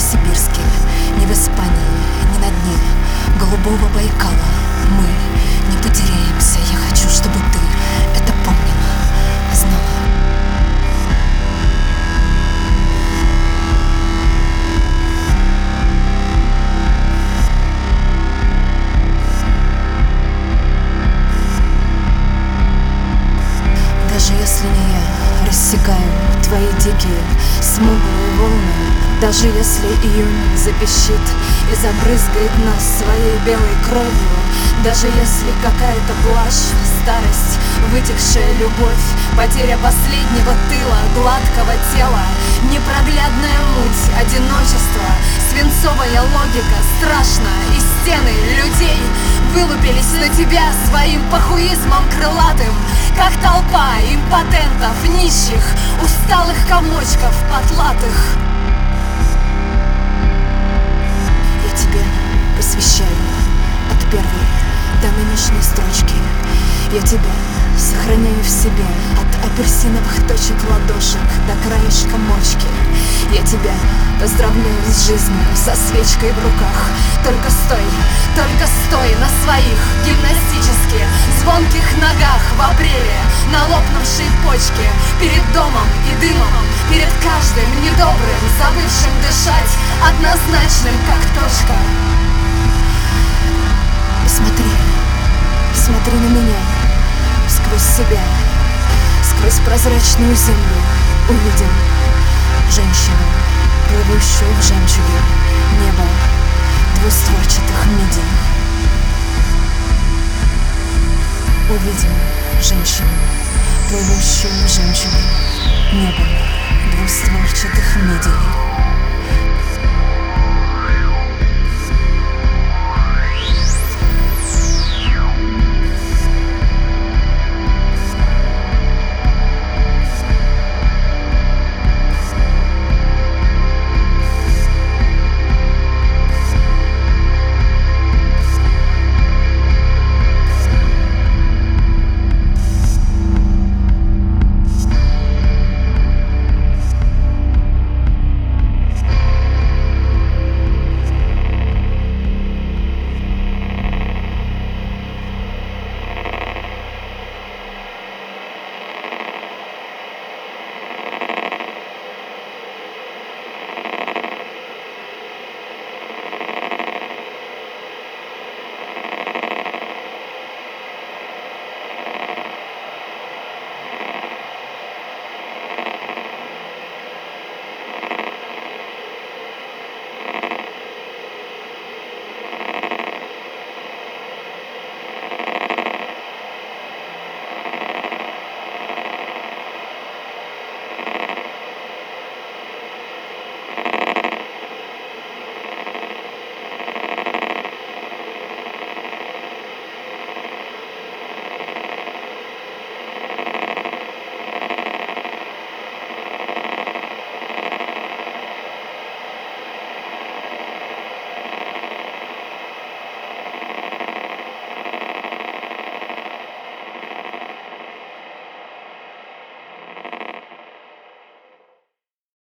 Новосибирске, ни в Испании, ни на дне голубого Байкала мы не потеряемся. Я хочу, чтобы ты это помнила, знала. Даже если не я рассекаю твои дикие смуглые волны, даже если июнь запищит и забрызгает нас своей белой кровью, даже если какая-то блажь, старость, вытекшая любовь, потеря последнего тыла, гладкого тела, непроглядная муть, одиночество, свинцовая логика, страшно, и стены людей вылупились на тебя своим похуизмом крылатым, как толпа импотентов, нищих, усталых комочков потлатых. Я тебе посвящаю от первой до нынешней строчки. Я тебя сохраняю в себе от апельсиновых точек ладошек до краешка мочки. Я тебя поздравляю с жизнью, со свечкой в руках. Только стой на своих гимнастически звонких ногах в апреле на лопнувшей почке, перед домом и дымом, перед каждым недобрым, забывшим дышать, однозначным, как точка. Посмотри на меня, сквозь себя, сквозь прозрачную землю увидим женщину, плывущую в жемчуге неба двустворчатых мидий. Увидим женщину, плывущую в жемчуге неба двустворчатых мидий.